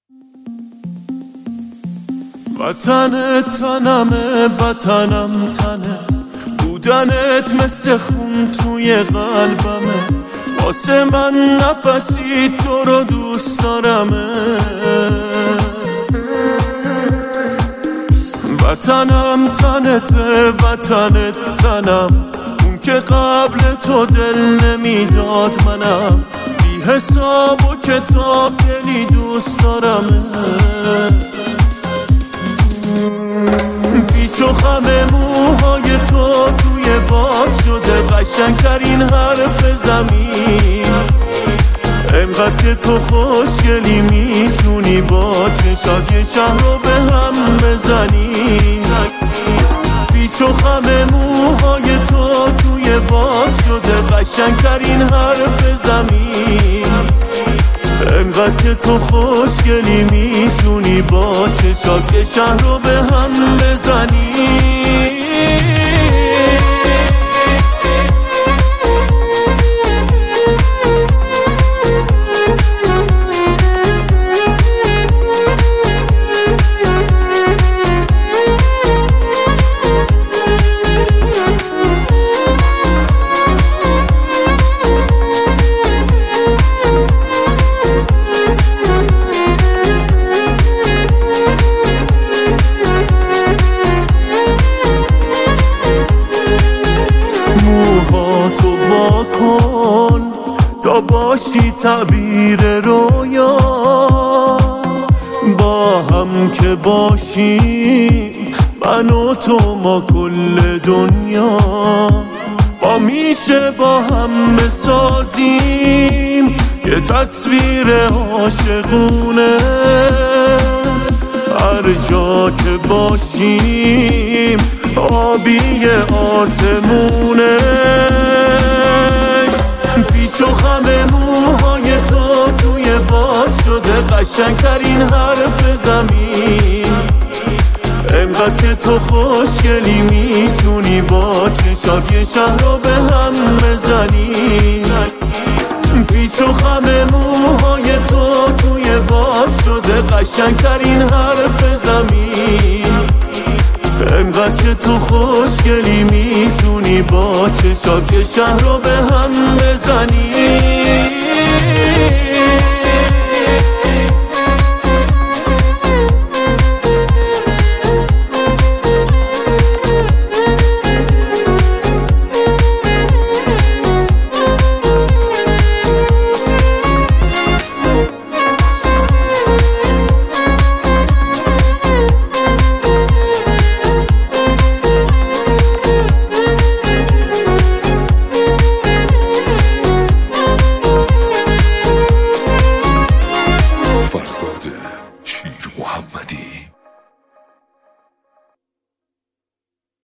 وطنت تنمه، وطنم تنت، بودنت مثل خون توی قلبمه، واسه من نفسی تو رو دوست دارمه. وطنم تنته، وطنت تنم، اون که قبل تو دل نمیداد منم، بی حساب و کتاب دلی دوست دارمه. پیچ و خم موهای تو توی باد شده قشنگترین حرف زمین، انقدر که تو خوشگلی میتونی با چشات یه شهر رو به هم بزنی. پیچ و خم موهای تو توی باد شده قشنگترین حرف زمین، انقدر که تو خوشگلی میتونی با چشات یه شهر رو به هم بزنی. تا باشی تعبیر رویا، با هم که باشیم من و تو ما کل دنیا، ما میشه با هم بسازیم یه تصویر عاشقونه. هر جا که باشیم آبی آسمونه، پیچ و خم موهای تو توی باد شده قشنگترین حرف زمین، انقدر که تو خوشگلی میتونی با چشات یه شهر رو به هم بزنی. پیچ و خم موهای تو توی باد شده قشنگترین حرف زمین، انقدر که تو خوشگلی میتونی با چشات یه شهر رو به هم بزنی.